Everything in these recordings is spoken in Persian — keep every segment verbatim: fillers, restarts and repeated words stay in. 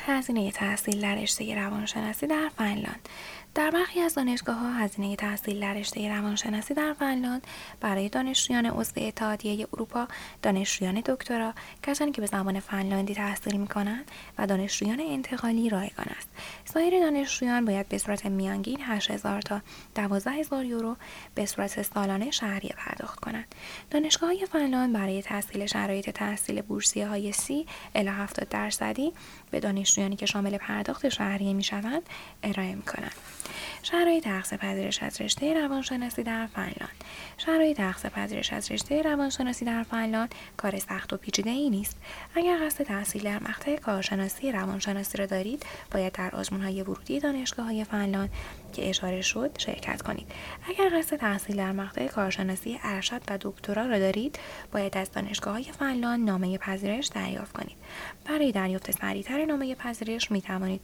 هزینه تحصیل در رشته روانشناسی در فنلاند. در برخی از دانشگاه‌ها هزینه تحصیل در رشته روانشناسی در فنلاند برای دانشجویان عضو اتحادیه اروپا، دانشجویان دکترا، کسانی که به زبان فنلاندی تحصیل می‌کنند و دانشجویان انتقالی رایگان است. سایر دانشجویان باید به صورت میانگین هشت هزار تا دوازده هزار یورو به صورت سالانه شهریه پرداخت کنند. دانشگاه‌های فنلاند برای تحصیل شرایط تحصیل بورسیه‌های سی الی هفتاد درصدی به دانشجویانی که شامل پرداخت شهریه می‌شوند ارائه می‌کنند. شرایط اخذ پذیرش از رشته روانشناسی در فنلاند. شرایط اخذ پذیرش از رشته روانشناسی در فنلاند کار سخت و پیچیده‌ای نیست. اگر قصد تحصیل در مقطع کارشناسی روانشناسی را دارید، باید در آزمون‌های ورودی دانشگاه‌های فنلاند که اشاره شد شرکت کنید. اگر قصد تحصیل در مقطع کارشناسی ارشد و دکترا را دارید، باید از دانشگاه‌های فنلاند نامه پذیرش دریافت کنید. برای دریافت سریع‌تر نامه پذیرش می‌توانید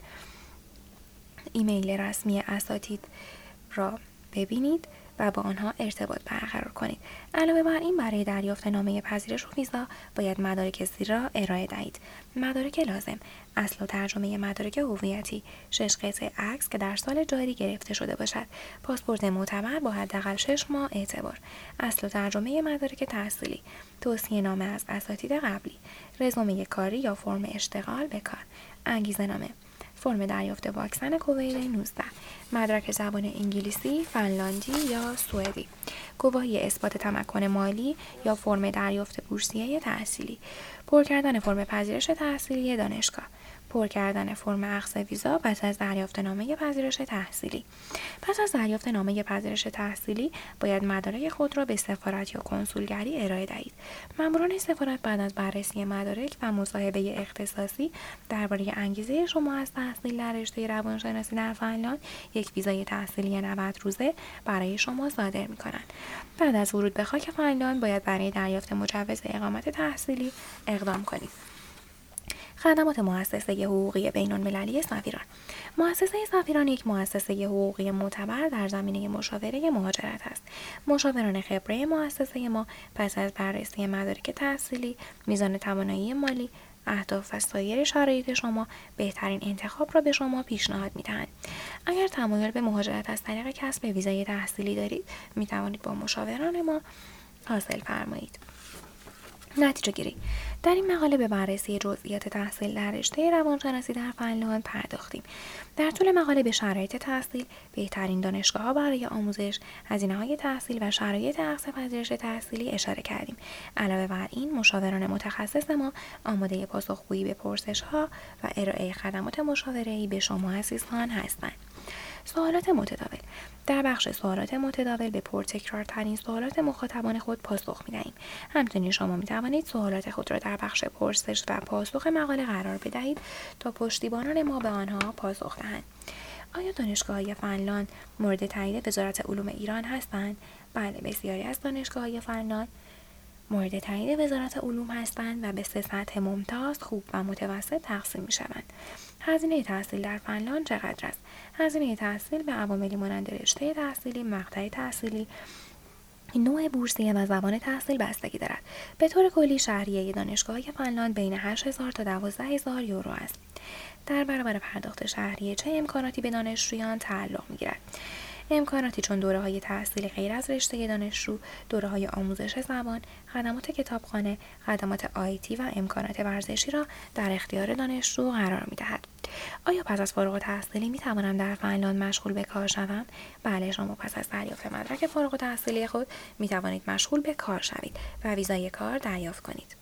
ایمیل رسمی اساتید را ببینید و با آنها ارتباط برقرار کنید. علاوه بر این، برای دریافت نامه پذیرش و ویزا باید مدارک زیر را ارائه دهید. مدارک لازم: اصل و ترجمه مدارک هویتی، شش قطعه عکس که در سال جاری گرفته شده باشد، پاسپورت معتبر با حداقل شش ماه اعتبار، اصل و ترجمه مدارک تحصیلی، توصیه نامه از اساتید قبلی، رزومه کاری یا فرم اشتغال به کار، انگیزه نامه، فرم دریافت واکسن کووید نوزده، مدرک زبان انگلیسی، فنلاندی یا سوئدی، گواهی اثبات تمکن مالی یا فرم دریافت بورسیه تحصیلی، پر کردن فرم پذیرش تحصیلی دانشگاه، پر کردن فرم اخذ ویزا پس از دریافت نامه پذیرش تحصیلی. پس از دریافت نامه پذیرش تحصیلی باید مدارک خود را به سفارت یا کنسولگری ارائه دهید. ماموران سفارت بعد از بررسی مدارک و مصاحبه اختصاصی درباره انگیزه شما از تحصیل در رشته روانشناسی در فنلاند، یک ویزای تحصیلی نود روزه برای شما صادر می‌کنند. بعد از ورود به خاک فنلاند باید برای دریافت مجوز اقامت تحصیلی اقدام کنید. خدمات مؤسسه حقوقی بین‌المللی سفیران. مؤسسه سفیران یک مؤسسه حقوقی معتبر در زمینه مشاوره مهاجرت است. مشاوران خبره مؤسسه ما پس از بررسی مدارک تحصیلی، میزان توانایی مالی، اهداف و سایر شرایط شما بهترین انتخاب را به شما پیشنهاد می‌دهند. اگر تمایل به مهاجرت از طریق کسب ویزای تحصیلی دارید، می‌توانید با مشاوران ما حاصل فرمایید. نتیجه گیری: در این مقاله به بررسی جزئیات تحصیل در رشته روانشناسی در فنلاند پرداختیم. در طول مقاله به شرایط تحصیل، بهترین دانشگاه‌ها برای آموزش، هزینه‌های تحصیل و شرایط اخذ پذیرش تحصیلی اشاره کردیم. علاوه بر این، مشاوران متخصص ما آماده پاسخگویی به پرسش‌ها و ارائه خدمات مشاوره‌ای به شما عزیزان هستند. سوالات متداول. در بخش سوالات متداول به پرتکرارترین سوالات مخاطبان خود پاسخ می‌دهیم. همچنین شما می‌توانید سوالات خود را در بخش پرسش و پاسخ مقاله قرار بدهید تا پشتیبانان ما به آنها پاسخ دهند. آیا دانشگاه‌های فنلاند مورد تایید وزارت علوم ایران هستند؟ بله، بسیاری از دانشگاه‌های فنلاند مورد تایید وزارت علوم هستند و به سه سطح ممتاز، خوب و متوسط تقسیم می‌شوند. هزینه تحصیل در فنلاند چقدر است؟ هزینه تحصیل به عواملی مانند رشته تحصیلی، مقطع تحصیلی، نوع بورسیه و زبان تحصیل بستگی دارد. به طور کلی شهریه دانشگاه‌های فنلاند بین هشت هزار تا دوازده هزار یورو است. در برابر پرداخت شهریه چه امکاناتی به دانشجویان تعلق می‌گیرد؟ امکاناتی چون دوره‌های تحصیلی غیر از رشته دانشجو، دوره‌های آموزش زبان، خدمات کتابخانه، خدمات آیتی و امکانات ورزشی را در اختیار دانشجو قرار می‌دهد. آیا پس از فارغ التحصیلی می‌توانم در فنلاند مشغول به کار شوم؟ بله، شما پس از دریافت مدرک فارغ التحصیلی خود می‌توانید مشغول به کار شوید و ویزای کار دریافت کنید.